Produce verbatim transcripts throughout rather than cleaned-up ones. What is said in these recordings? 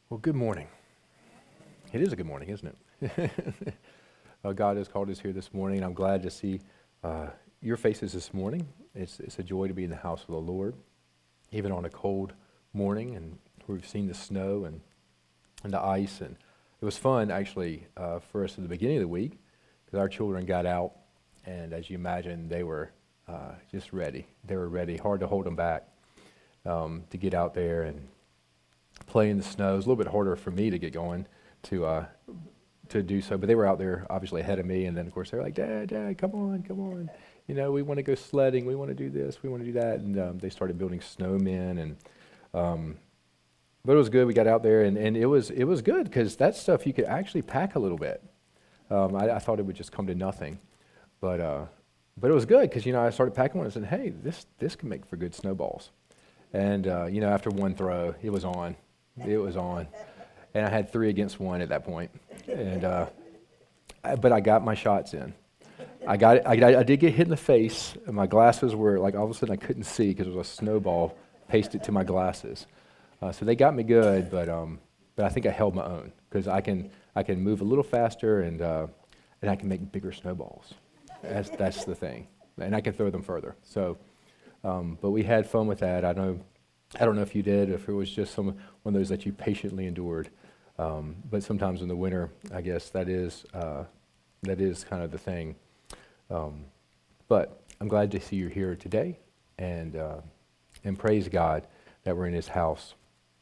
Well, good morning. It is a good morning, isn't it? uh, God has called us here this morning. I'm glad to see uh, your faces this morning. It's, it's a joy to be in the house of the Lord, even on a cold morning, and we've seen the snow and, and the ice. And it was fun, actually, uh, for us at the beginning of the week, because our children got out, and as you imagine, they were uh, just ready. They were ready. Hard to hold them back um, to get out there and play in the snow. It was a little bit harder for me to get going to uh, to do so, but they were out there obviously ahead of me, and then of course they were like, Dad, Dad, come on, come on. You know, we want to go sledding, we want to do this, we want to do that, and um, they started building snowmen, and um, but it was good. We got out there, and, and it was it was good, because that stuff you could actually pack a little bit. Um, I, I thought it would just come to nothing, but uh, but it was good, because you know I started packing one and said, hey, this this can make for good snowballs, and uh, you know after one throw, it was on. It was on, and I had three against one at that point, and uh, I, but I got my shots in. I got it, I, I did get hit in the face, and my glasses were like all of a sudden I couldn't see because it was a snowball pasted to my glasses. Uh, so they got me good, but um, but I think I held my own, because I can I can move a little faster, and uh, and I can make bigger snowballs. That's that's the thing, and I can throw them further. So, um, but we had fun with that. I know. I don't know if you did, if it was just some one of those that you patiently endured. Um, but sometimes in the winter, I guess that is uh, that is kind of the thing. Um, but I'm glad to see you here today, and uh, and praise God that we're in His house.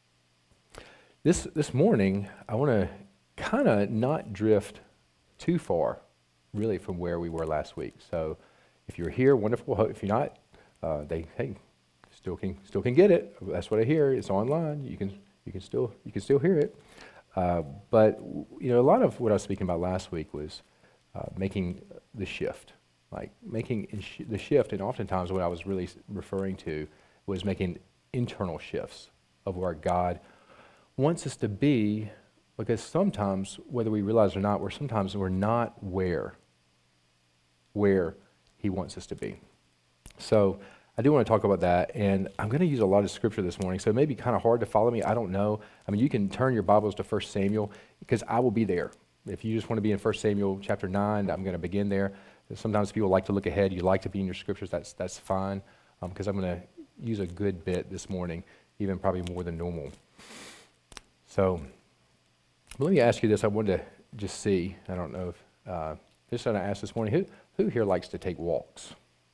This this morning, I want to kind of not drift too far, really, from where we were last week. So, if you're here, wonderful. If you're not, uh, they hey. Still can still can get it. That's what I hear. It's online. You can you can still you can still hear it. Uh, but you know, a lot of what I was speaking about last week was uh, making the shift, like making in sh- the shift. And oftentimes, what I was really referring to was making internal shifts of where God wants us to be. Because sometimes, whether we realize it or not, we're sometimes we're not where where He wants us to be. So I do want to talk about that, and I'm going to use a lot of scripture this morning, so it may be kind of hard to follow me. I don't know. I mean, you can turn your Bibles to First Samuel, because I will be there. If you just want to be in First Samuel chapter nine, I'm going to begin there. Sometimes people like to look ahead. You like to be in your scriptures. That's that's fine, because um, I'm going to use a good bit this morning, even probably more than normal. So let me ask you this. I wanted to just see. I don't know if uh, just want to ask this morning, who who here likes to take walks?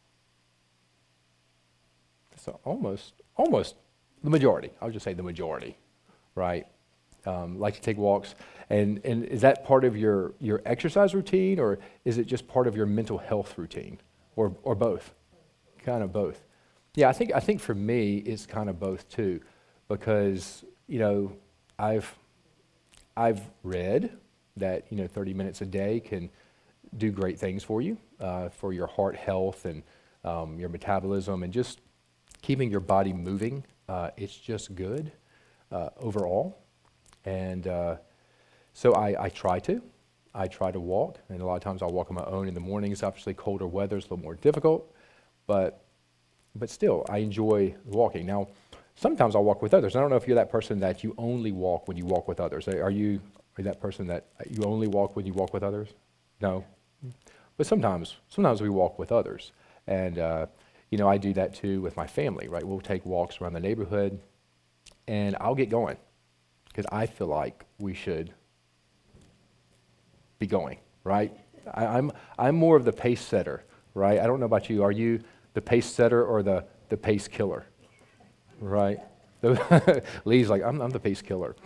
So almost, almost the majority. I'll just say the majority, right? Um, like to take walks, and and is that part of your your exercise routine, or is it just part of your mental health routine, or or both? Kind of both. Yeah, I think I think for me it's kind of both too, because you know I've I've read that you know thirty minutes a day can do great things for you, uh, for your heart health and um, your metabolism, and just keeping your body moving. Uh, it's just good uh, overall. And uh, so I, I try to. I try to walk, and a lot of times I'll walk on my own in the mornings. Obviously, colder weather is a little more difficult, but but still, I enjoy walking. Now, sometimes I'll walk with others. I don't know if you're that person that you only walk when you walk with others. Are you, are you that person that you only walk when you walk with others? No. But sometimes, sometimes we walk with others, and uh, you know, I do that too with my family, right? We'll take walks around the neighborhood, and I'll get going, because I feel like we should be going, right? I, I'm I'm more of the pace setter, right? I don't know about you. Are you the pace setter or the, the pace killer, right? Lee's like, I'm I'm the pace killer.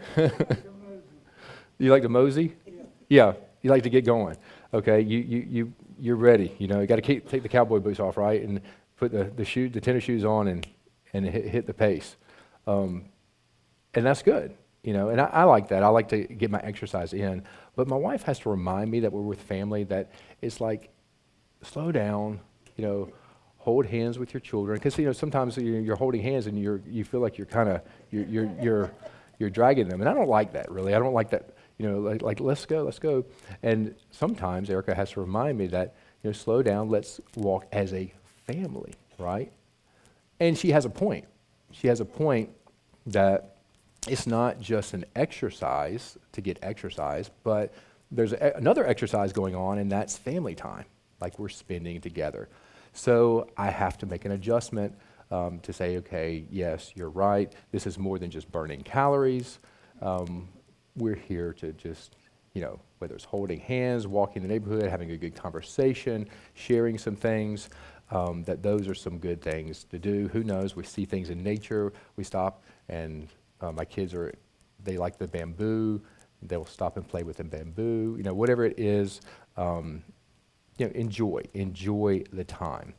You like to mosey? Yeah, you like to get going. Okay, you you you you're ready. You know, you got to keep take the cowboy boots off, right, and put the the shoe the tennis shoes on and and hit, hit the pace, um, and that's good. You know, and I, I like that. I like to get my exercise in. But my wife has to remind me that we're with family, that it's like, slow down. You know, hold hands with your children, because you know sometimes you're, you're holding hands and you're you feel like you're kind of you're you're you're you're dragging them, and I don't like that really. I don't like that. You know, like, like let's go, let's go. And sometimes Erica has to remind me that, you know, slow down, let's walk as a family, right? And she has a point. She has a point that it's not just an exercise to get exercise, but there's a, another exercise going on, and that's family time, like we're spending together. So I have to make an adjustment um, to say, okay, yes, you're right. This is more than just burning calories. Um, we're here to just, you know, whether it's holding hands, walking the neighborhood, having a good conversation, sharing some things, um, that those are some good things to do. Who knows? We see things in nature. We stop, and uh, my kids are, they like the bamboo. They'll stop and play with the bamboo. You know, whatever it is, um, you know, enjoy, enjoy the time.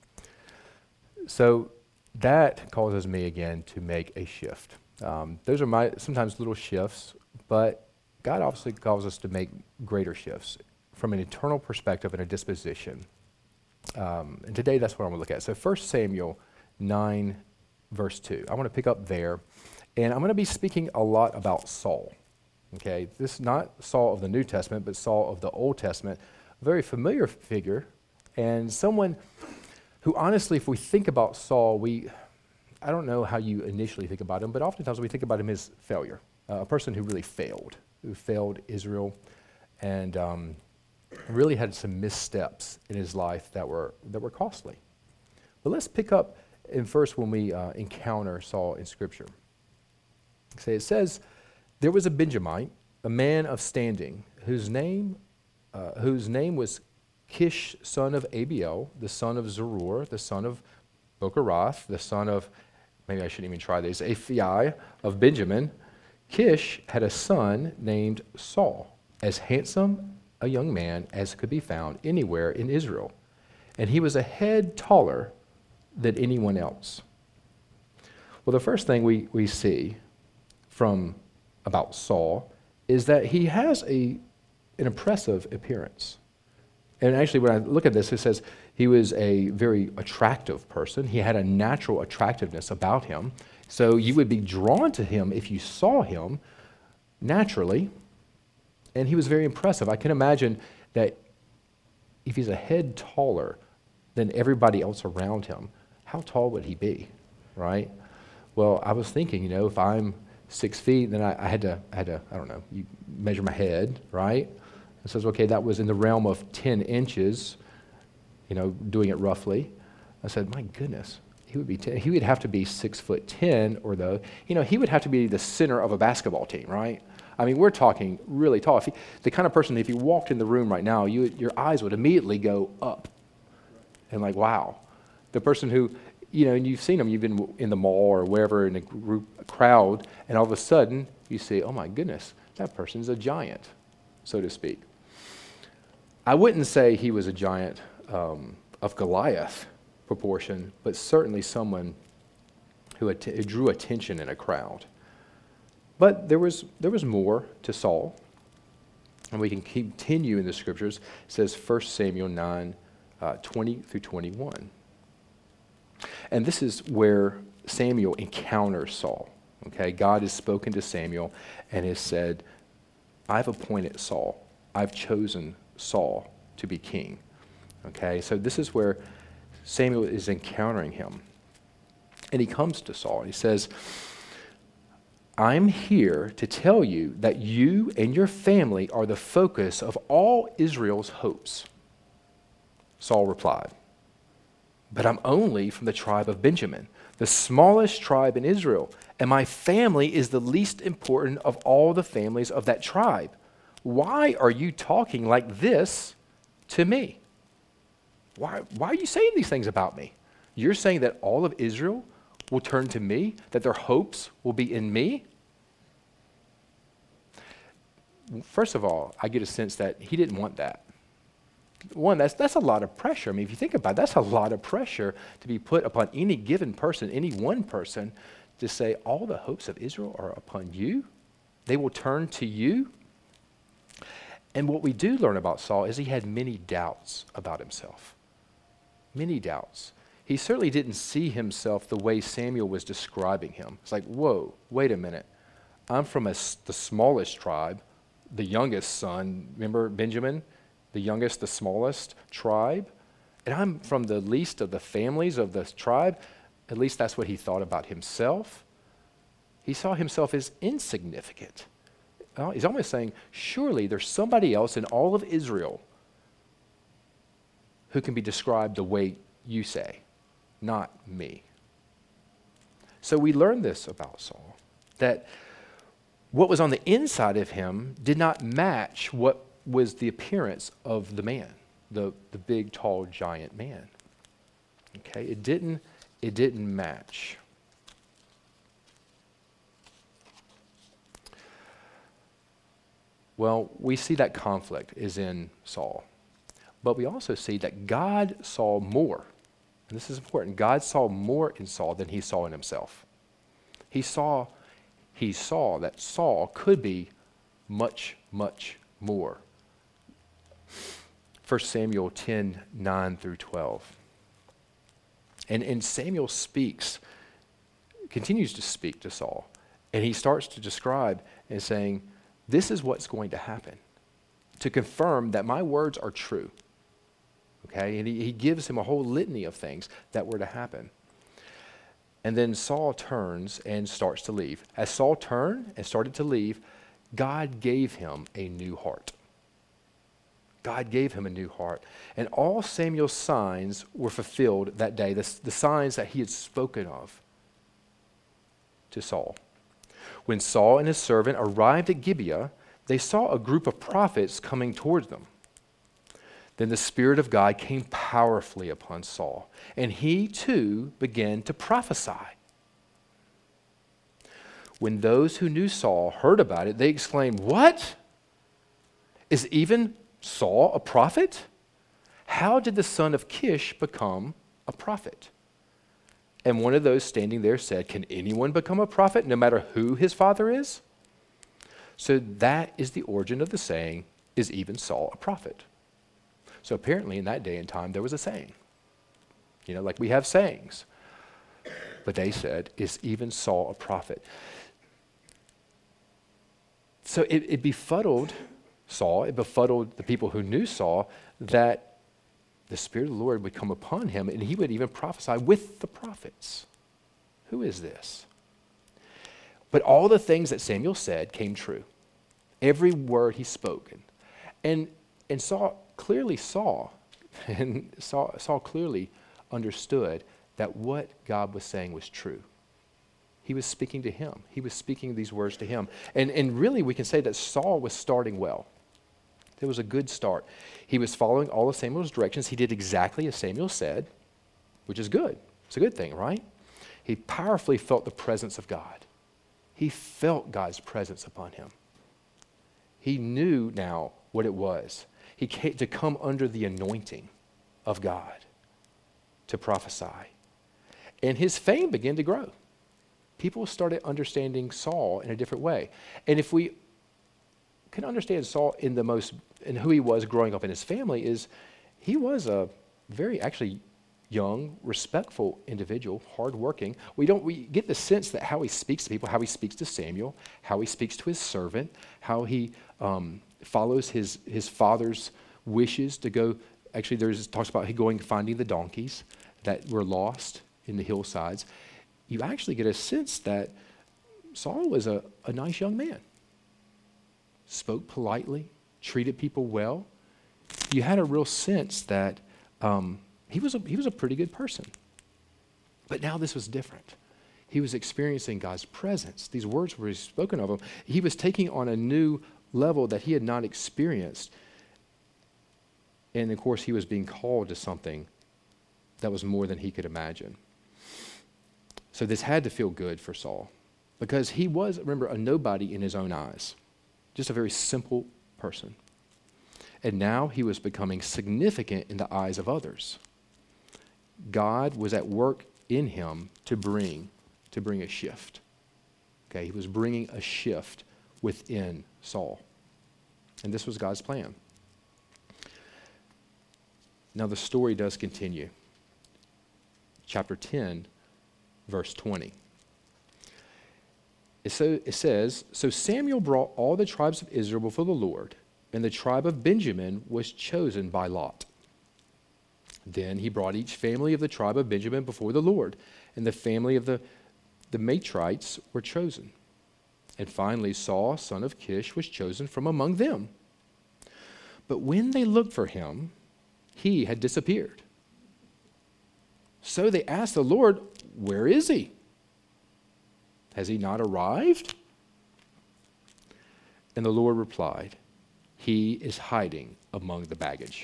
So that causes me again to make a shift. Um, those are my sometimes little shifts, but God obviously calls us to make greater shifts from an eternal perspective and a disposition. Um, and today that's what I'm going to look at. So First Samuel nine, verse two. I want to pick up there, and I'm going to be speaking a lot about Saul. Okay, this is not Saul of the New Testament, but Saul of the Old Testament, a very familiar figure, and someone who honestly, if we think about Saul, we, I don't know how you initially think about him, but oftentimes we think about him as failure, uh, a person who really failed, who failed Israel, and um, really had some missteps in his life that were that were costly. But let's pick up in first when we uh, encounter Saul in Scripture. So it says, there was a Benjamite, a man of standing, whose name, uh, whose name was Kish, son of Abiel, the son of Zeror, the son of Bocherath, the son of, maybe I shouldn't even try these, Aphiah of Benjamin. Kish had a son named Saul, as handsome a young man as could be found anywhere in Israel. And he was a head taller than anyone else. Well, the first thing we, we see from about Saul is that he has a an impressive appearance. And actually, when I look at this, it says he was a very attractive person. He had a natural attractiveness about him. So you would be drawn to him if you saw him naturally. And he was very impressive. I can imagine that if he's a head taller than everybody else around him, how tall would he be, right? Well, I was thinking, you know, if I'm six feet, then I, I had to, I had to, I don't know, you measure my head, right? It says, okay, that was in the realm of ten inches, you know, doing it roughly. I said, my goodness, he would be ten, he would have to be six foot ten, or the, you know, he would have to be the center of a basketball team, right? I mean, we're talking really tall. If he, the kind of person, if you walked in the room right now, you, your eyes would immediately go up, and like, wow, the person who, you know, and you've seen them, you've been in the mall or wherever in a group, a crowd, and all of a sudden you see, oh my goodness, that person's a giant, so to speak. I wouldn't say he was a giant um, of Goliath proportion, but certainly someone who, att- who drew attention in a crowd. But there was there was more to Saul, and we can continue in the scriptures. It says First Samuel nine, uh, twenty through twenty-one. And this is where Samuel encounters Saul. Okay, God has spoken to Samuel and has said, I've appointed Saul. I've chosen Saul to be king. Okay, so this is where Samuel is encountering him. And he comes to Saul and he says, I'm here to tell you that you and your family are the focus of all Israel's hopes. Saul replied, but I'm only from the tribe of Benjamin, the smallest tribe in Israel, and my family is the least important of all the families of that tribe. Why are you talking like this to me? Why, why are you saying these things about me? You're saying that all of Israel will turn to me, that their hopes will be in me? First of all, I get a sense that he didn't want that. One, that's that's a lot of pressure. I mean, if you think about it, that's a lot of pressure to be put upon any given person, any one person, to say all the hopes of Israel are upon you. They will turn to you. And what we do learn about Saul is he had many doubts about himself. Many doubts. He certainly didn't see himself the way Samuel was describing him. It's like, whoa, wait a minute. I'm from a, the smallest tribe, the youngest son. Remember Benjamin? The youngest, the smallest tribe. And I'm from the least of the families of the tribe. At least that's what he thought about himself. He saw himself as insignificant. Well, he's almost saying, surely there's somebody else in all of Israel who can be described the way you say, not me. So we learn this about Saul, that what was on the inside of him did not match what was the appearance of the man, the, the big, tall, giant man. Okay, it didn't, it didn't match. Well, we see that conflict is in Saul. But we also see that God saw more. And this is important. God saw more in Saul than he saw in himself. He saw, he saw that Saul could be much, much more. First Samuel ten, nine through twelve. And, and Samuel speaks, continues to speak to Saul. And he starts to describe and saying, this is what's going to happen to confirm that my words are true. Okay, and he, he gives him a whole litany of things that were to happen. And then Saul turns and starts to leave. As Saul turned and started to leave, God gave him a new heart. God gave him a new heart. And all Samuel's signs were fulfilled that day, the, the signs that he had spoken of to Saul. When Saul and his servant arrived at Gibeah, they saw a group of prophets coming towards them. Then the Spirit of God came powerfully upon Saul, and he too began to prophesy. When those who knew Saul heard about it, they exclaimed, "What? Is even Saul a prophet? How did the son of Kish become a prophet?" And one of those standing there said, "Can anyone become a prophet, no matter who his father is?" So that is the origin of the saying, "Is even Saul a prophet?" So apparently in that day and time, there was a saying. You know, like we have sayings. But they said, "Is even Saul a prophet?" So it, it befuddled Saul, it befuddled the people who knew Saul, that the Spirit of the Lord would come upon him and he would even prophesy with the prophets. Who is this? But all the things that Samuel said came true. Every word he spoke. And, and Saul clearly saw, and Saul, Saul clearly understood that what God was saying was true. He was speaking to him. He was speaking these words to him. And, and really we can say that Saul was starting well. It was a good start. He was following all of Samuel's directions. He did exactly as Samuel said, which is good. It's a good thing, right? He powerfully felt the presence of God. He felt God's presence upon him. He knew now what it was. He came to come under the anointing of God to prophesy. And his fame began to grow. People started understanding Saul in a different way. And if we can understand Saul in the most, and who he was growing up in his family, is he was a very actually young, respectful individual, hardworking. We don't, we get the sense that how he speaks to people, how he speaks to Samuel, how he speaks to his servant, how he um, follows his, his father's wishes to go. Actually, there's talks about he going finding the donkeys that were lost in the hillsides. You actually get a sense that Saul was a, a nice young man. Spoke politely, treated people well. You had a real sense that um, he was a, he was a pretty good person. But now this was different. He was experiencing God's presence. These words were spoken of him. He was taking on a new level that he had not experienced. And of course, he was being called to something that was more than he could imagine. So this had to feel good for Saul because he was, remember, a nobody in his own eyes. Just a very simple person. And now he was becoming significant in the eyes of others. God was at work in him to bring, to bring a shift. Okay, he was bringing a shift within Saul. And this was God's plan. Now the story does continue. Chapter ten, verse twenty. It, so, it says, "So Samuel brought all the tribes of Israel before the Lord, and the tribe of Benjamin was chosen by lot. Then he brought each family of the tribe of Benjamin before the Lord, and the family of the the Matrites were chosen. And finally, Saul, son of Kish, was chosen from among them. But when they looked for him, he had disappeared. So they asked the Lord, where is he? Has he not arrived? And the Lord replied, he is hiding among the baggage.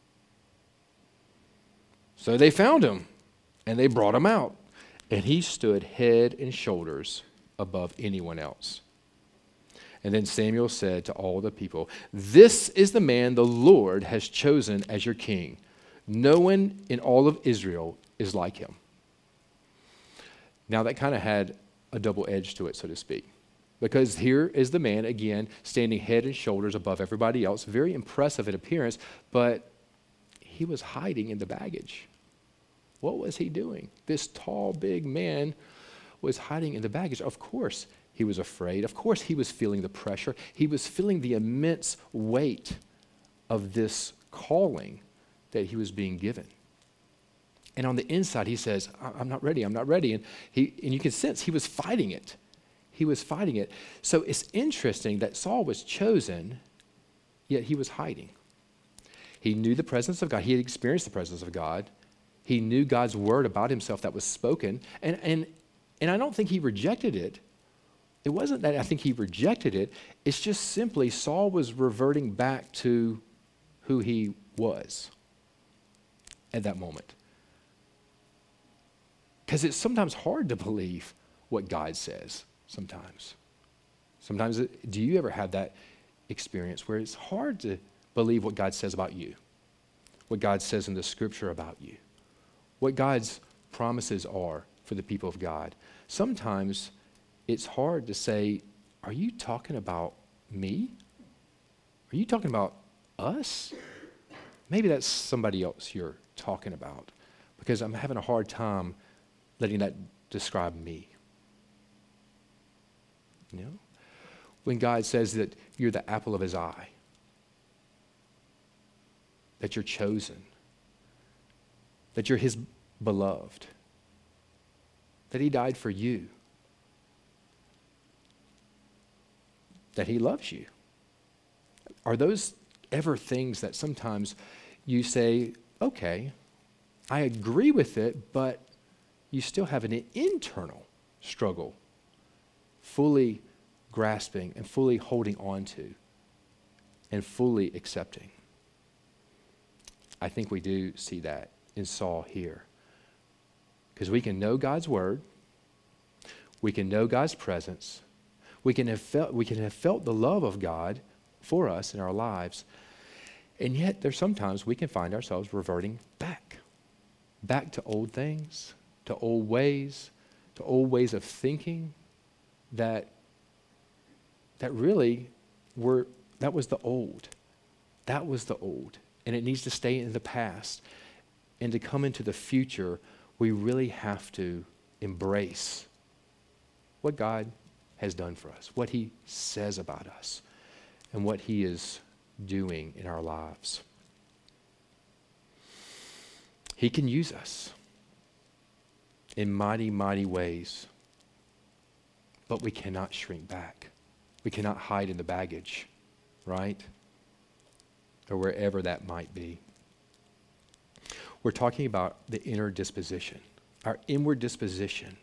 So they found him, and they brought him out, and he stood head and shoulders above anyone else. And then Samuel said to all the people, this is the man the Lord has chosen as your king. No one in all of Israel is like him. Now that kind of had a double edge to it, so to speak. Because here is the man, again, standing head and shoulders above everybody else, very impressive in appearance, but he was hiding in the baggage. What was he doing? This tall, big man was hiding in the baggage. Of course, he was afraid. Of course, he was feeling the pressure. He was feeling the immense weight of this calling that he was being given. And on the inside, he says, I'm not ready, I'm not ready. And, he, and you can sense he was fighting it. He was fighting it. So it's interesting that Saul was chosen, yet he was hiding. He knew the presence of God. He had experienced the presence of God. He knew God's word about himself that was spoken. And, and, and I don't think he rejected it. It wasn't that I think he rejected it. It's just simply Saul was reverting back to who he was at that moment. Because it's sometimes hard to believe what God says, sometimes. Sometimes, it, do you ever have that experience where it's hard to believe what God says about you, what God says in the scripture about you, what God's promises are for the people of God? Sometimes it's hard to say, are you talking about me? Are you talking about us? Maybe that's somebody else you're talking about, because I'm having a hard time letting that describe me. You know? When God says that you're the apple of his eye, that you're chosen, that you're his beloved, that he died for you, that he loves you. Are those ever things that sometimes you say, okay, I agree with it, but you still have an internal struggle fully grasping and fully holding on to and fully accepting? I think we do see that in Saul here. Because we can know God's word, we can know God's presence, we can have felt, we can have felt the love of God for us in our lives, and yet there's sometimes we can find ourselves reverting back, back to old things, to old ways, to old ways of thinking that that really were, that was the old. That was the old. And it needs to stay in the past. And to come into the future, we really have to embrace what God has done for us, what he says about us, and what he is doing in our lives. He can use us in mighty, mighty ways, but we cannot shrink back. We cannot hide in the baggage, right? Or wherever that might be. We're talking about the inner disposition, our inward disposition.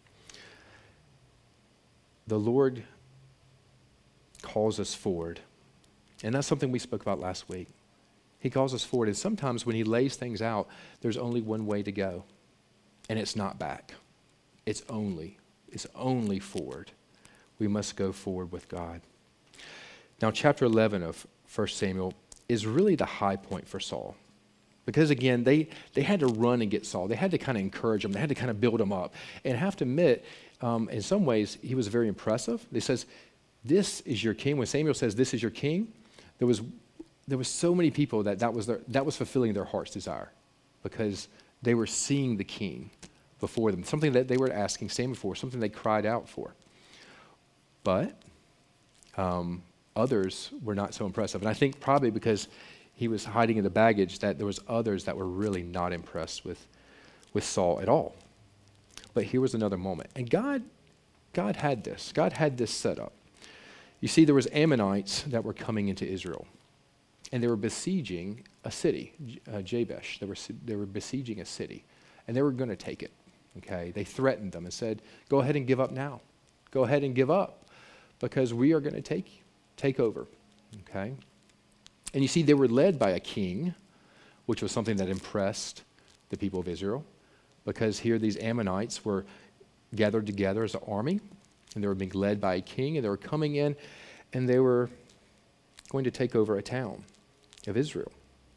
The Lord calls us forward, and that's something we spoke about last week. He calls us forward, and sometimes when he lays things out, there's only one way to go. And it's not back. It's only, it's only forward. We must go forward with God. Now, chapter eleven of First Samuel is really the high point for Saul. Because again, they, they had to run and get Saul. They had to kind of encourage him. They had to kind of build him up. And I have to admit, um, in some ways, he was very impressive. He says, this is your king. When Samuel says, this is your king, there was there was so many people that that was, their, that was fulfilling their heart's desire. Because they were seeing the king before them, something that they were asking Samuel for, something they cried out for. But um, others were not so impressive. And I think probably because he was hiding in the baggage, that there was others that were really not impressed with, with Saul at all. But here was another moment. And God, God had this. God had this set up. You see, there was Ammonites that were coming into Israel. And they were besieging a city, uh, Jabesh. They were, they were besieging a city. And they were going to take it. Okay? They threatened them and said, go ahead and give up now. Go ahead and give up because we are going to take, take over. Okay? And you see, they were led by a king, which was something that impressed the people of Israel, because here these Ammonites were gathered together as an army, and they were being led by a king, and they were coming in, and they were going to take over a town of Israel.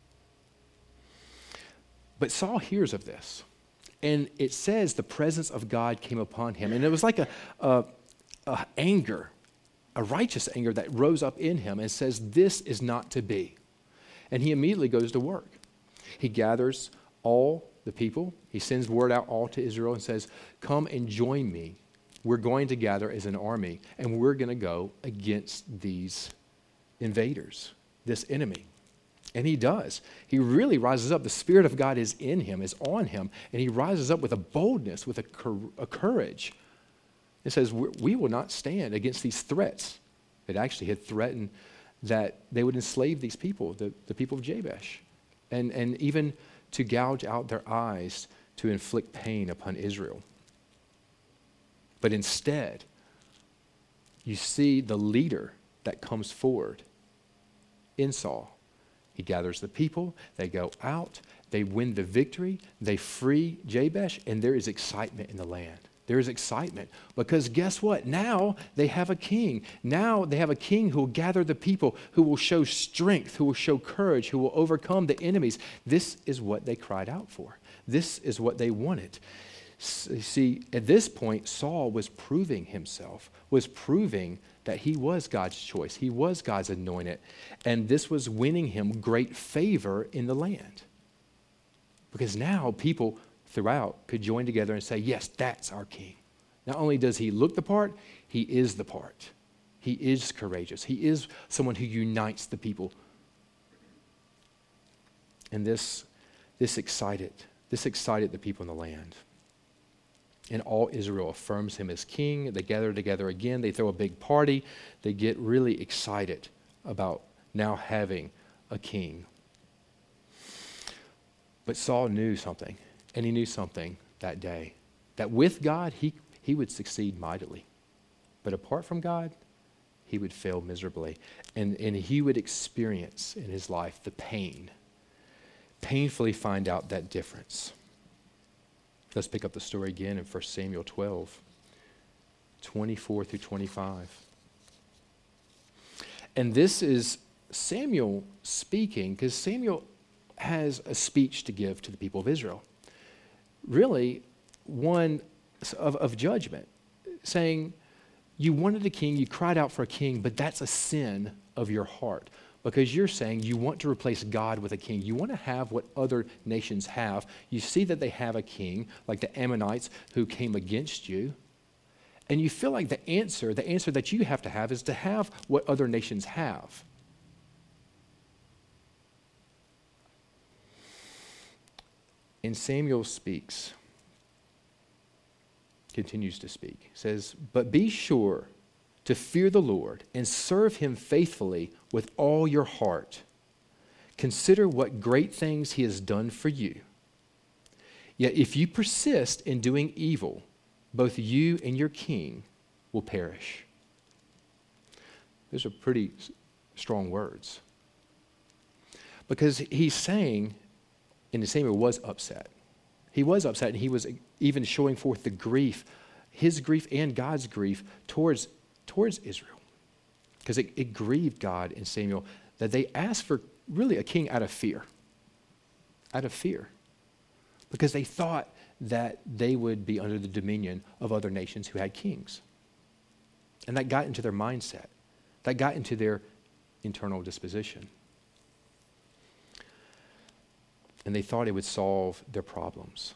But Saul hears of this, and it says the presence of God came upon him, and it was like a, a, a anger, a righteous anger that rose up in him and says, this is not to be. And he immediately goes to work. He gathers all the people. He sends word out all to Israel and says, come and join me. We're going to gather as an army, and we're going to go against these invaders, this enemy. And he does. He really rises up. The Spirit of God is in him, is on him, and he rises up with a boldness, with a, cor- a courage. It says, we will not stand against these threats. It actually had threatened that they would enslave these people, the, the people of Jabesh, and, and even to gouge out their eyes to inflict pain upon Israel. But instead, you see the leader that comes forward in Saul. He gathers the people, they go out, they win the victory, they free Jabesh, and there is excitement in the land. There is excitement because guess what? Now they have a king. Now they have a king who will gather the people, who will show strength, who will show courage, who will overcome the enemies. This is what they cried out for. This is what they wanted. See, at this point, Saul was proving himself, was proving that he was God's choice. He was God's anointed. And this was winning him great favor in the land. Because now people throughout could join together and say, yes, that's our king. Not only does he look the part, he is the part. He is courageous. He is someone who unites the people. And this, this excited, this excited the people in the land. And all Israel affirms him as king. They gather together again. They throw a big party. They get really excited about now having a king. But Saul knew something, and he knew something that day, that with God, he, he would succeed mightily. But apart from God, he would fail miserably. And, and he would experience in his life the pain, painfully find out that difference. Let's pick up the story again in First Samuel twelve, twenty-four through twenty-five. And this is Samuel speaking, because Samuel has a speech to give to the people of Israel. Really, one of, of judgment, saying, you wanted a king, you cried out for a king, but that's a sin of your heart. Because you're saying you want to replace God with a king. You want to have what other nations have. You see that they have a king, like the Ammonites who came against you. And you feel like the answer, the answer that you have to have is to have what other nations have. And Samuel speaks, continues to speak, says, but be sure to fear the Lord and serve him faithfully with all your heart. Consider what great things he has done for you. Yet if you persist in doing evil, both you and your king will perish. Those are pretty strong words. Because he's saying, and Samuel was upset. He was upset, and he was even showing forth the grief, his grief and God's grief towards towards Israel, because it, it grieved God and Samuel that they asked for really a king out of fear, out of fear, because they thought that they would be under the dominion of other nations who had kings. And that got into their mindset. That got into their internal disposition. And they thought it would solve their problems.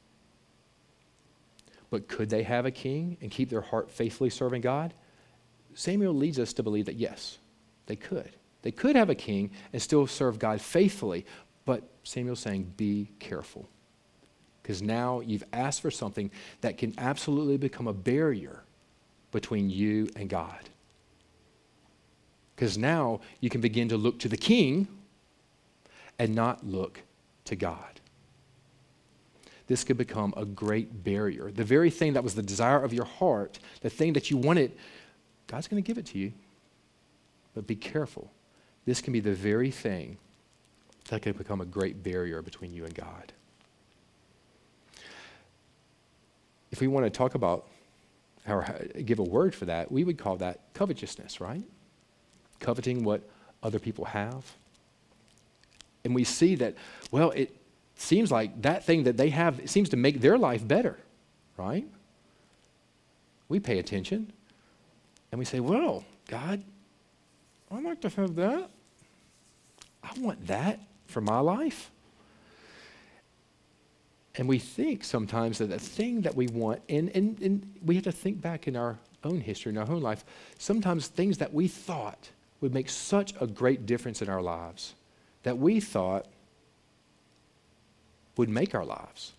But could they have a king and keep their heart faithfully serving God? Samuel leads us to believe that yes, they could. They could have a king and still serve God faithfully, but Samuel's saying, be careful. because now you've asked for something that can absolutely become a barrier between you and God. Because now you can begin to look to the king and not look to God. This could become a great barrier. The very thing that was the desire of your heart, the thing that you wanted, God's going to give it to you. But be careful. This can be the very thing that can become a great barrier between you and God. If we want to talk about or give a word for that, we would call that covetousness, right? Coveting what other people have. And we see that, well, it seems like that thing that they have seems to make their life better, right? We pay attention and we say, well, God, I'd like to have that. I want that for my life. And we think sometimes that the thing that we want, and, and, and we have to think back in our own history, in our own life, sometimes things that we thought would make such a great difference in our lives, that we thought would make our lives.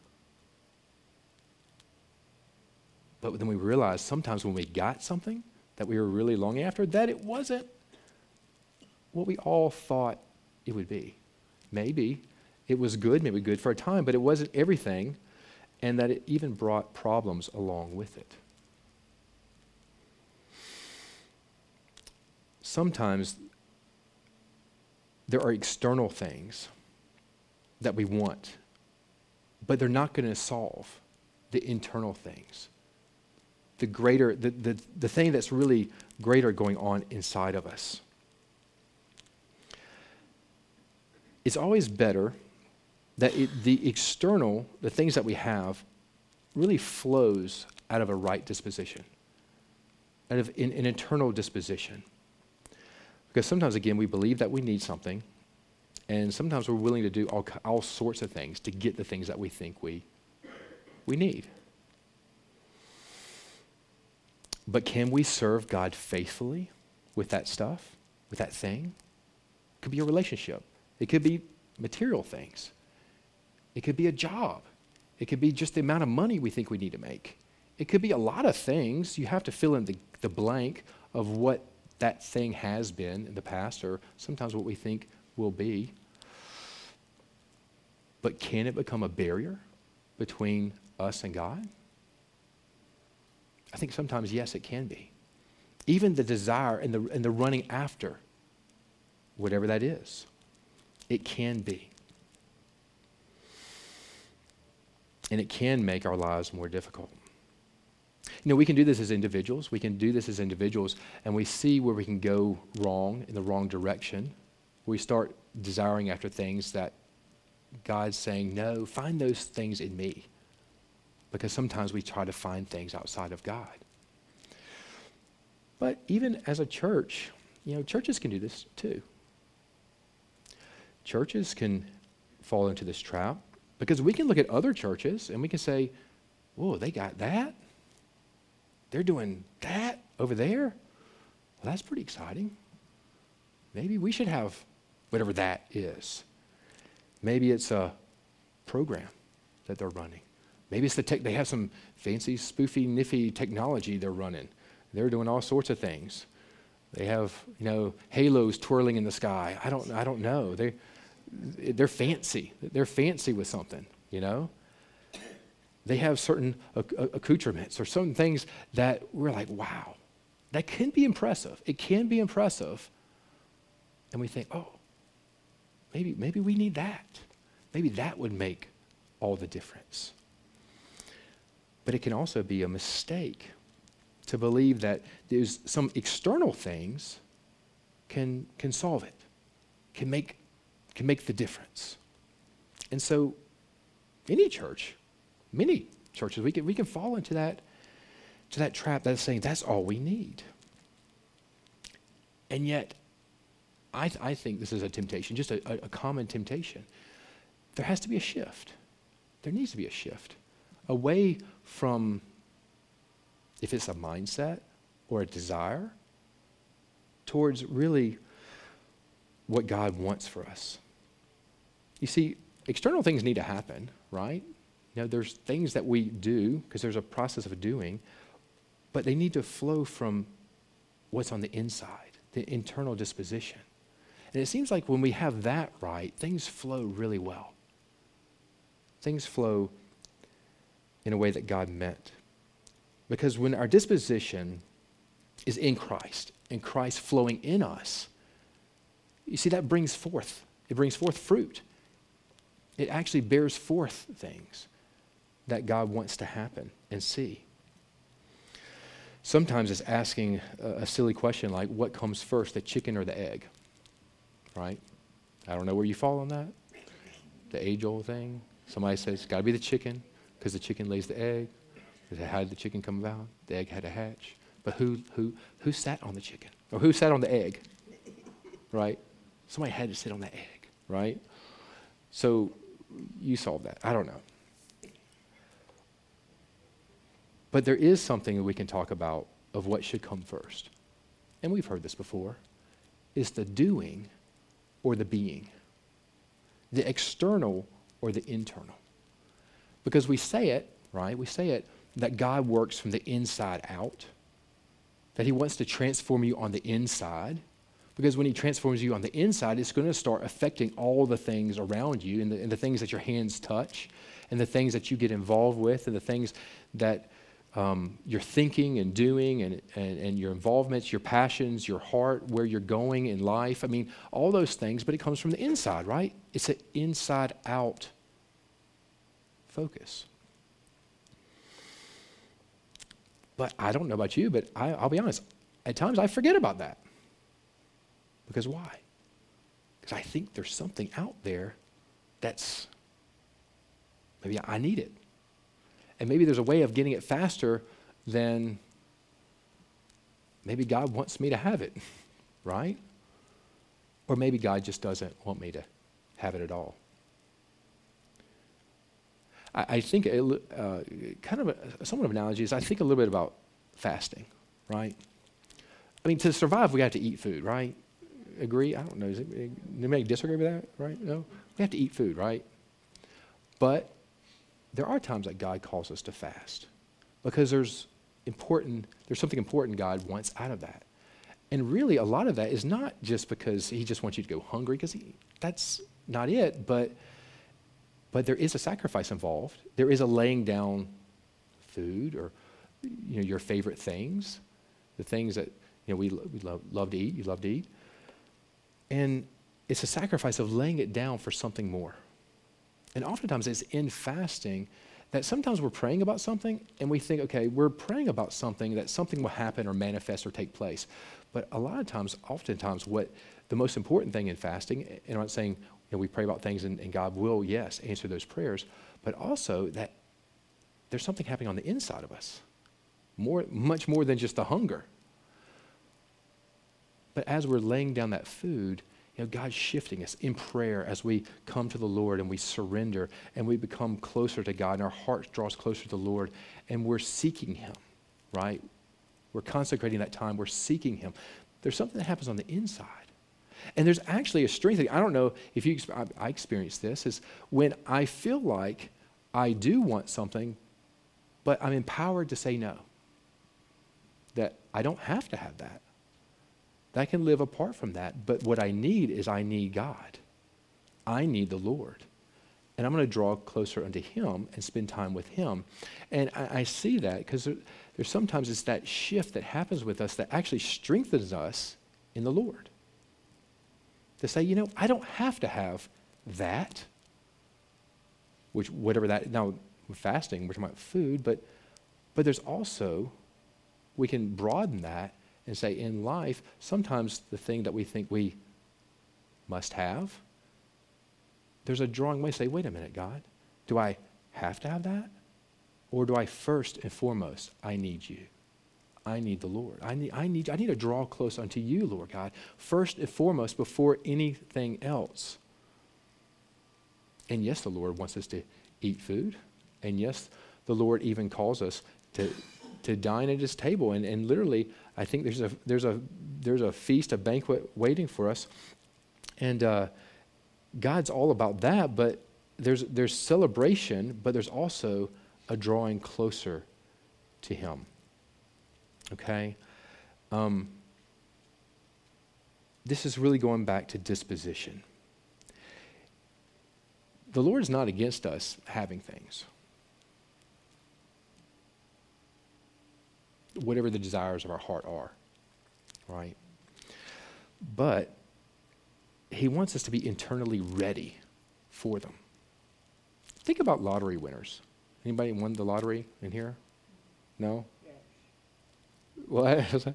But then we realized sometimes when we got something that we were really longing after, that it wasn't what we all thought it would be. Maybe it was good, maybe good for a time, but it wasn't everything, and that it even brought problems along with it. Sometimes there are external things that we want, but they're not going to solve the internal things. The greater, the, the, the thing that's really greater going on inside of us. It's always better that it, the external, the things that we have, really flows out of a right disposition, out of an, an internal disposition. Because sometimes, again, we believe that we need something, and sometimes we're willing to do all, all sorts of things to get the things that we think we, we need. But can we serve God faithfully with that stuff, with that thing? It could be a relationship. It could be material things. It could be a job. It could be just the amount of money we think we need to make. It could be a lot of things. You have to fill in the, the blank of what that thing has been in the past, or sometimes what we think will be. But can it become a barrier between us and God? I think sometimes, yes, it can be. Even the desire and the, and the running after whatever that is, it can be. And it can make our lives more difficult. You know, we can do this as individuals. We can do this as individuals, and we see where we can go wrong, in the wrong direction. We start desiring after things that God's saying, no, find those things in me. Because sometimes we try to find things outside of God. But even as a church, you know, churches can do this too. Churches can fall into this trap because we can look at other churches and we can say, whoa, they got that? They're doing that over there? Well, that's pretty exciting. Maybe we should have whatever that is. Maybe it's a program that they're running. Maybe it's the tech, they have some fancy, spoofy, niffy technology they're running. They're doing all sorts of things. They have, you know, halos twirling in the sky. I don't, I don't know. They, they're fancy. They're fancy with something, you know. They have certain acc- accoutrements or certain things that we're like, wow, that can be impressive. It can be impressive. And we think, oh, maybe, maybe we need that. Maybe that would make all the difference. But it can also be a mistake to believe that there's some external things can can solve it, can make can make the difference. And so any church, many churches, we can we can fall into that to that trap that's saying that's all we need. And yet, I th- I think this is a temptation, just a, a, a common temptation. There has to be a shift. There needs to be a shift away from, if it's a mindset or a desire, towards really what God wants for us. You see, external things need to happen, right? You know, there's things that we do because there's a process of doing, but they need to flow from what's on the inside, the internal disposition. And it seems like when we have that right, things flow really well. Things flow in a way that God meant. Because when our disposition is in Christ, and Christ flowing in us, you see, that brings forth. It brings forth fruit. It actually bears forth things that God wants to happen and see. Sometimes it's asking a, a silly question like, what comes first, the chicken or the egg? Right? I don't know where you fall on that. The age-old thing. Somebody says it's got to be the chicken because the chicken lays the egg. How did the chicken come about? The egg had to hatch. But who who who sat on the chicken? Or who sat on the egg? Right? Somebody had to sit on the egg, right? So you solve that. I don't know. But there is something that we can talk about of what should come first. And we've heard this before. Is the doing or the being? The external or the internal? Because we say it, right? We say it that God works from the inside out, that he wants to transform you on the inside, because when he transforms you on the inside, it's going to start affecting all the things around you and the, and the things that your hands touch and the things that you get involved with and the things that um, you're thinking and doing and, and, and your involvements, your passions, your heart, where you're going in life. I mean, all those things, but it comes from the inside, right? It's an inside-out focus. But I don't know about you, but I, I'll be honest. At times I forget about that. Because why? Because I think there's something out there that's, maybe I need it. And maybe there's a way of getting it faster than maybe God wants me to have it, right? Or maybe God just doesn't want me to have it at all. I think a, uh, kind of a, somewhat of an analogy is I think a little bit about fasting, right? I mean, to survive, we have to eat food, right? Agree? I don't know. Does anybody disagree with that, right? No? We have to eat food, right? But there are times that God calls us to fast because there's important, there's something important God wants out of that. And really, a lot of that is not just because he just wants you to go hungry, because that's not it, but But there is a sacrifice involved. There is a laying down food or, you know, your favorite things, the things that, you know, we, we love, love to eat, you love to eat. And it's a sacrifice of laying it down for something more. And oftentimes it's in fasting that sometimes we're praying about something and we think, okay, we're praying about something that something will happen or manifest or take place. But a lot of times, oftentimes, what the most important thing in fasting, and I'm not saying, you know, we pray about things and, and God will, yes, answer those prayers, but also that there's something happening on the inside of us, more, much more than just the hunger. But as we're laying down that food, you know, God's shifting us in prayer as we come to the Lord and we surrender and we become closer to God and our heart draws closer to the Lord and we're seeking him, right? We're consecrating that time. We're seeking him. There's something that happens on the inside. And there's actually a strength. I don't know if you, I, I experienced this, is when I feel like I do want something, but I'm empowered to say no. That I don't have to have that. That can live apart from that. But what I need is I need God. I need the Lord. And I'm going to draw closer unto him and spend time with him. And I, I see that because there, there's sometimes it's that shift that happens with us that actually strengthens us in the Lord. To say, you know, I don't have to have that, which whatever that, now with fasting, we're talking about food, but but there's also, we can broaden that and say in life, sometimes the thing that we think we must have, there's a drawing way to say, wait a minute, God, do I have to have that? Or do I first and foremost, I need you. I need the Lord. I need, I need, I need to draw close unto you, Lord God, first and foremost before anything else. And yes, the Lord wants us to eat food. And yes, the Lord even calls us to, to dine at his table. And, and literally, I think there's a, there's a, there's a feast, a banquet waiting for us. And uh, God's all about that, but there's there's celebration, but there's also a drawing closer to him. Okay? Um, this is really going back to disposition. The Lord is not against us having things. Whatever the desires of our heart are, right? But he wants us to be internally ready for them. Think about lottery winners. Anybody won the lottery in here? No? Yes. What?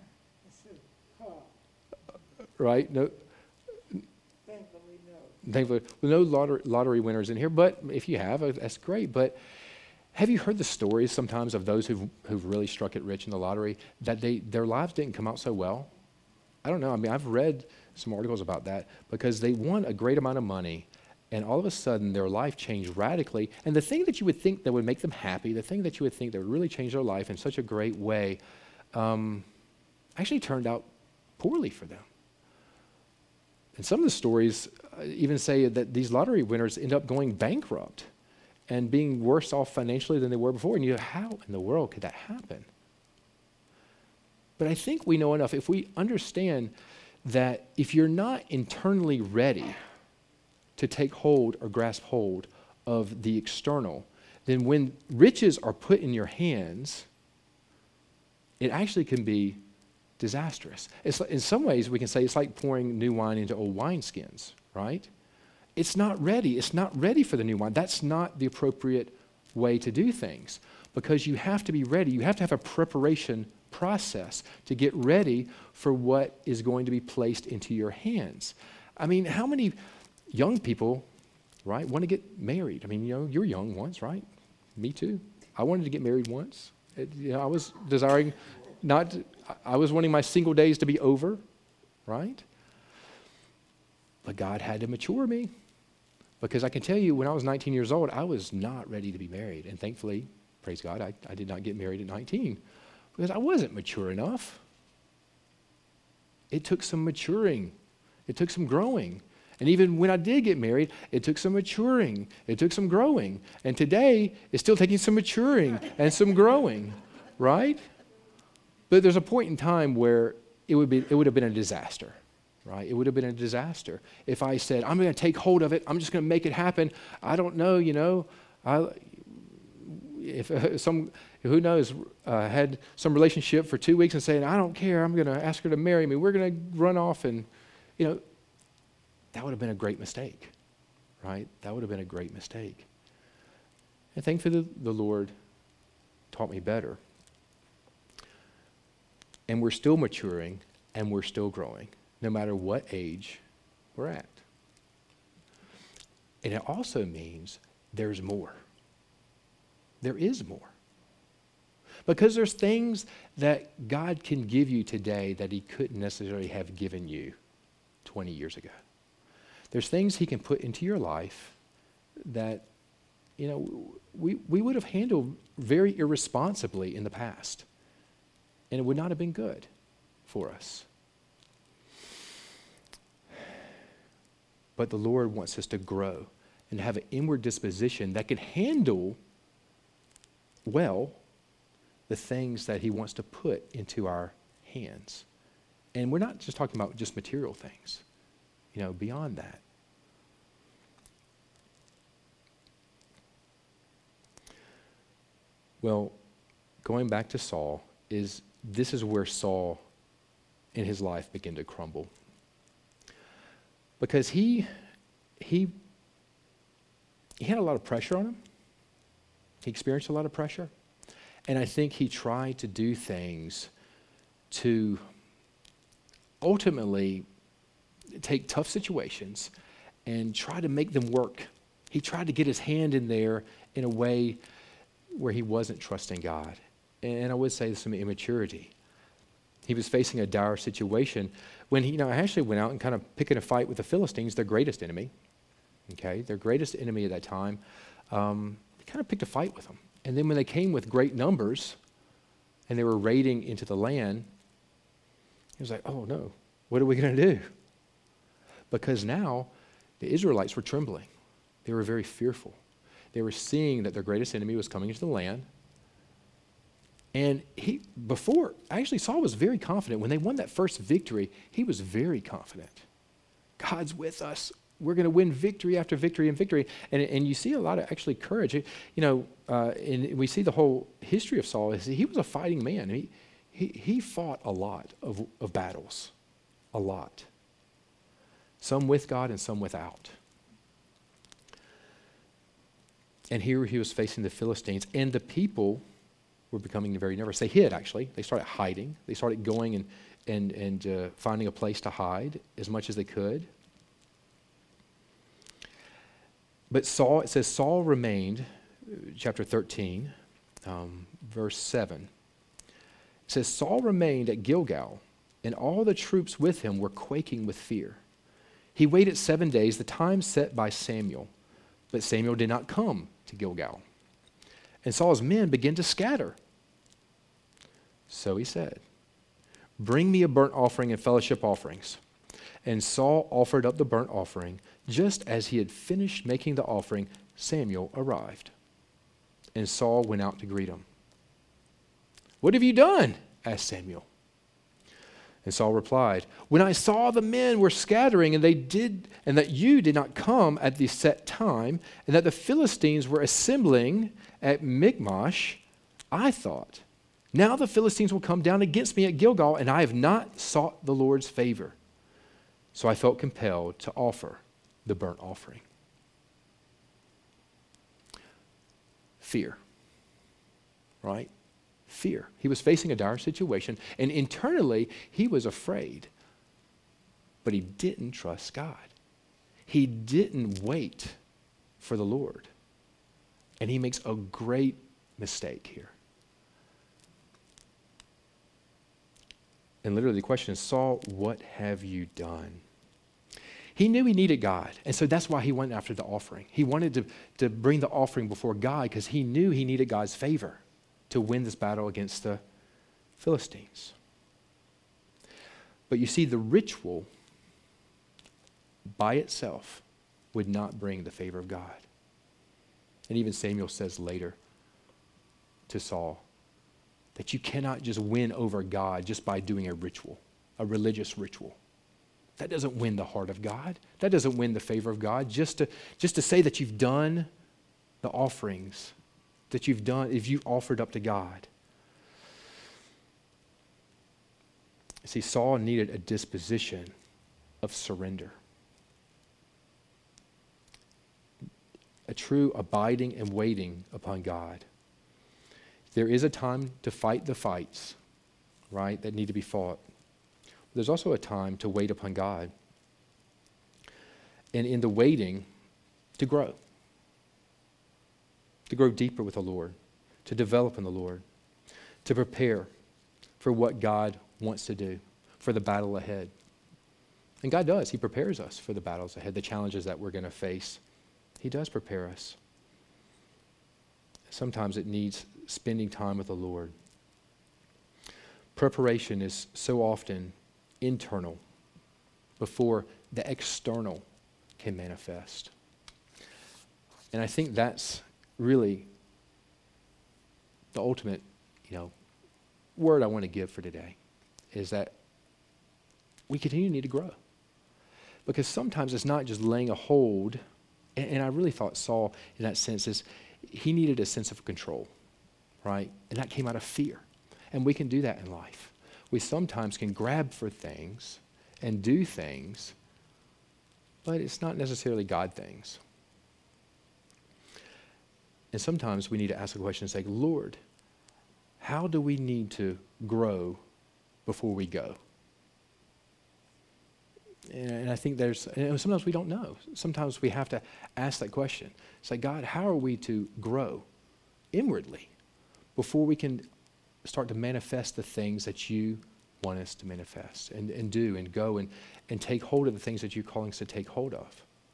Right? No. Thankfully, no. Thankfully, well, no lottery, lottery winners in here, but if you have, uh, that's great. But have you heard the stories sometimes of those who've, who've really struck it rich in the lottery, that they their lives didn't come out so well? I don't know. I mean, I've read some articles about that because they won a great amount of money, and all of a sudden their life changed radically. And the thing that you would think that would make them happy, the thing that you would think that would really change their life in such a great way, um, actually turned out poorly for them. And some of the stories uh, even say that these lottery winners end up going bankrupt and being worse off financially than they were before. And you go, how in the world could that happen? But I think we know enough. If we understand that if you're not internally ready to take hold or grasp hold of the external, then when riches are put in your hands, it actually can be disastrous. It's like, in some ways, we can say it's like pouring new wine into old wineskins, right? It's not ready. It's not ready for the new wine. That's not the appropriate way to do things, because you have to be ready. You have to have a preparation process to get ready for what is going to be placed into your hands. I mean, how many young people, right, want to get married? I mean, you know, you're young once, right? Me too. I wanted to get married once. It, you know, I was desiring not to, I was wanting my single days to be over, right? But God had to mature me, because I can tell you, when I was nineteen years old, I was not ready to be married. And thankfully, praise God, I, I did not get married at nineteen, because I wasn't mature enough. It took some maturing. It took some growing. And even when I did get married, it took some maturing. It took some growing. And today, it's still taking some maturing and some growing, right? But there's a point in time where it would be, it would have been a disaster, right? It would have been a disaster if I said, I'm going to take hold of it. I'm just going to make it happen. I don't know, you know. I, if uh, some, who knows, uh, had some relationship for two weeks and saying, I don't care. I'm going to ask her to marry me. We're going to run off, and, you know, that would have been a great mistake, right? That would have been a great mistake. And thankfully, the, the Lord taught me better. And we're still maturing, and we're still growing, no matter what age we're at. And it also means there's more. There is more. Because there's things that God can give you today that he couldn't necessarily have given you twenty years ago. There's things he can put into your life that, you know, we, we would have handled very irresponsibly in the past. And it would not have been good for us. But the Lord wants us to grow and have an inward disposition that can handle well the things that he wants to put into our hands. And we're not just talking about just material things, you know, beyond that. Well, going back to Saul, is this is where Saul in his life began to crumble. Because he, he, he had a lot of pressure on him. He experienced a lot of pressure. And I think he tried to do things to ultimately take tough situations and try to make them work. He tried to get his hand in there in a way where he wasn't trusting God. And I would say some immaturity. He was facing a dire situation when he, you know, I actually went out and kind of picking a fight with the Philistines, their greatest enemy. Okay, their greatest enemy at that time. Um, he kind of picked a fight with them. And then when they came with great numbers and they were raiding into the land, he was like, oh no, what are we going to do? Because now the Israelites were trembling. They were very fearful. They were seeing that their greatest enemy was coming into the land. And he, before, actually Saul was very confident. When they won that first victory, he was very confident. God's with us. We're going to win victory after victory and victory. And, and you see a lot of actually courage. You know, uh, and we see the whole history of Saul. Is he was a fighting man. He, he, he fought a lot of, of battles, a lot. Some with God and some without. And here he was facing the Philistines, and the people were becoming very nervous. They hid, actually. They started hiding. They started going and, and, and uh, finding a place to hide as much as they could. But Saul, it says Saul remained, chapter thirteen, um, verse seven. It says, Saul remained at Gilgal, and all the troops with him were quaking with fear. He waited seven days, the time set by Samuel, but Samuel did not come to Gilgal. And Saul's men began to scatter. So he said, bring me a burnt offering and fellowship offerings. And Saul offered up the burnt offering. Just as he had finished making the offering, Samuel arrived. And Saul went out to greet him. What have you done? Asked Samuel. And Saul replied, when I saw the men were scattering, and they did, and that you did not come at the set time, and that the Philistines were assembling at Michmash, I thought, now the Philistines will come down against me at Gilgal, and I have not sought the Lord's favor. So I felt compelled to offer the burnt offering. Fear, right? Fear. He was facing a dire situation, and internally he was afraid, but he didn't trust God. He didn't wait for the Lord, and he makes a great mistake here. And literally the question is, Saul, what have you done? He knew he needed God, and so that's why he went after the offering. He wanted to, to bring the offering before God because he knew he needed God's favor to win this battle against the Philistines. But you see, the ritual by itself would not bring the favor of God. And even Samuel says later to Saul that you cannot just win over God just by doing a ritual, a religious ritual. That doesn't win the heart of God. That doesn't win the favor of God. Just to, just to say that you've done the offerings, that you've done, if you've offered up to God. See, Saul needed a disposition of surrender. A true abiding and waiting upon God. There is a time to fight the fights, right, that need to be fought. There's also a time to wait upon God. And in the waiting, to grow. To grow deeper with the Lord. To develop in the Lord. To prepare for what God wants to do, for the battle ahead. And God does. He prepares us for the battles ahead, the challenges that we're going to face. He does prepare us. Sometimes it needs spending time with the Lord. Preparation is so often internal before the external can manifest. And I think that's really the ultimate, you know, word I want to give for today is that we continue to need to grow. Because sometimes it's not just laying a hold, and, and I really thought Saul in that sense is he needed a sense of control, right? And that came out of fear. And we can do that in life. We sometimes can grab for things and do things, but it's not necessarily God things. And sometimes we need to ask the question and say, Lord, how do we need to grow before we go? And I think there's, and sometimes we don't know. Sometimes we have to ask that question. Say, God, how are we to grow inwardly before we can start to manifest the things that you want us to manifest and, and do and go and, and take hold of the things that you're calling us to take hold of.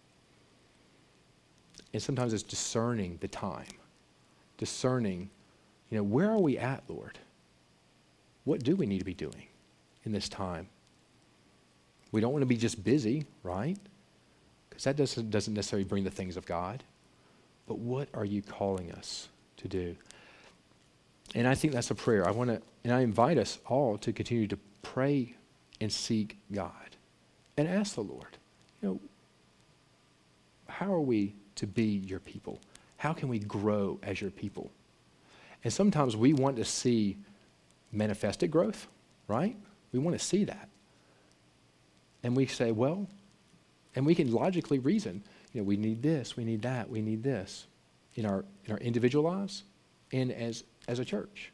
And sometimes it's discerning the time, discerning, you know, where are we at, Lord? What do we need to be doing in this time? We don't want to be just busy, right? Because that doesn't, doesn't necessarily bring the things of God. But what are you calling us to do? And I think that's a prayer. I want to, and I invite us all to continue to pray and seek God and ask the Lord, you know, how are we to be your people? How can we grow as your people? And sometimes we want to see manifested growth, right? We want to see that. And we say, well, and we can logically reason, you know, we need this, we need that, we need this in our in our individual lives and as, as a church.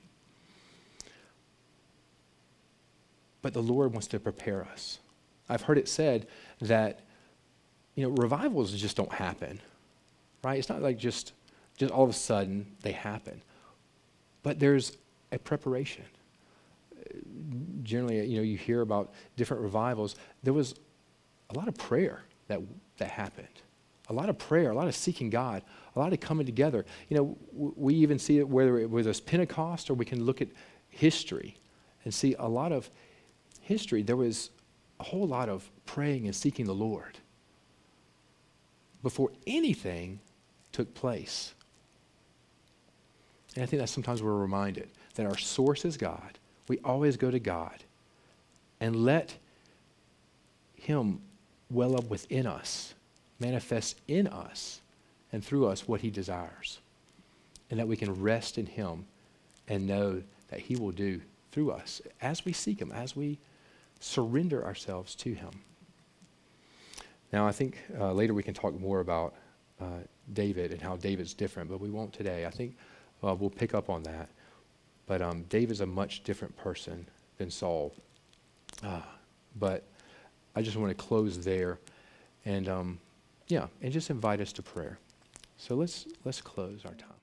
But the Lord wants to prepare us. I've heard it said that, you know, revivals just don't happen, right? It's not like just, just all of a sudden they happen. But there's a preparation. Generally, you know, you hear about different revivals. There was a lot of prayer that that happened. A lot of prayer, a lot of seeking God, a lot of coming together. You know, w- we even see it whether it was Pentecost or we can look at history and see a lot of history. There was a whole lot of praying and seeking the Lord before anything took place. And I think that sometimes we're reminded that our source is God. We always go to God and let him well up within us, manifest in us and through us what he desires. And that we can rest in him and know that he will do through us as we seek him, as we surrender ourselves to him. Now, I think uh, later we can talk more about uh, David and how David's different, but we won't today. I think uh, we'll pick up on that. But um, David's a much different person than Saul. Uh, but I just want to close there and, um, yeah, and just invite us to prayer. So let's let's close our time.